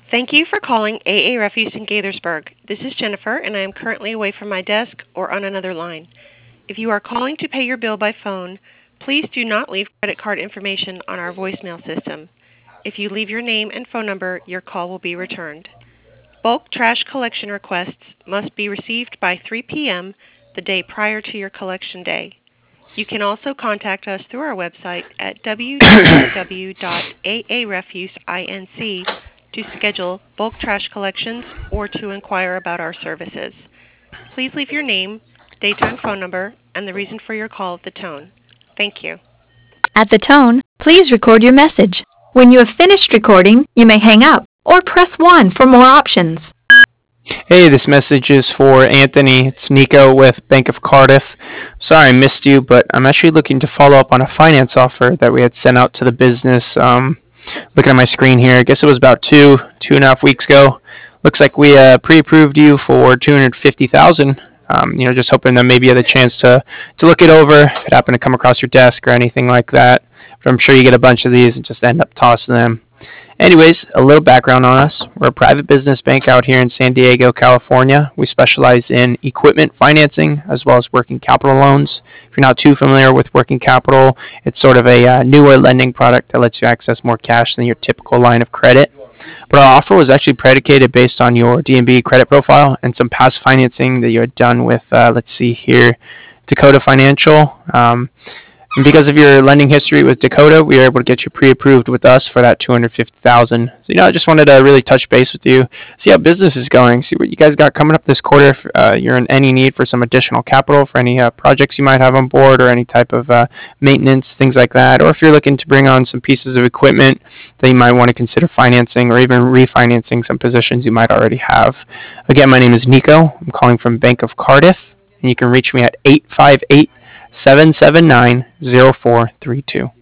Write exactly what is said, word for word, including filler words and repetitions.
Thank you for calling A A Refuse in Gaithersburg. This is Jennifer, and I am currently away from my desk or on another line. If you are calling to pay your bill by phone, please do not leave credit card information on our voicemail system. If you leave your name and phone number, your call will be returned. Bulk trash collection requests must be received by three p.m. the day prior to your collection day. You can also contact us through our website at w w w dot a a refuse inc to schedule bulk trash collections or to inquire about our services. Please leave your name, daytime phone number, and the reason for your call at the tone. Thank you. At the tone, please record your message. When you have finished recording, you may hang up or press one for more options. Hey, this message is for Anthony. It's Nico with Bank of Cardiff. Sorry I missed you, but I'm actually looking to follow up on a finance offer that we had sent out to the business. Um, looking at my screen here, I guess it was about two, two and a half weeks ago. Looks like we uh, pre-approved you for two hundred fifty thousand dollars. Um, you know, just hoping that maybe you had a chance to, to look it over if it happened to come across your desk or anything like that. But I'm sure you get a bunch of these and just end up tossing them. Anyways, a little background on us. We're a private business bank out here in San Diego, California. We specialize in equipment financing as well as working capital loans. If you're not too familiar with working capital, it's sort of a uh, newer lending product that lets you access more cash than your typical line of credit. But our offer was actually predicated based on your D and B credit profile and some past financing that you had done with, uh, let's see here, Dakota Financial. Um, And because of your lending history with Dakota, we were able to get you pre-approved with us for that two hundred fifty thousand dollars. So, you know, I just wanted to really touch base with you, see how business is going, see what you guys got coming up this quarter. If uh, you're in any need for some additional capital for any uh, projects you might have on board or any type of uh, maintenance, things like that. Or if you're looking to bring on some pieces of equipment that you might want to consider financing or even refinancing some positions you might already have. Again, my name is Nico. I'm calling from Bank of Cardiff, and you can reach me at eight five eight, seven seven nine, zero four three two.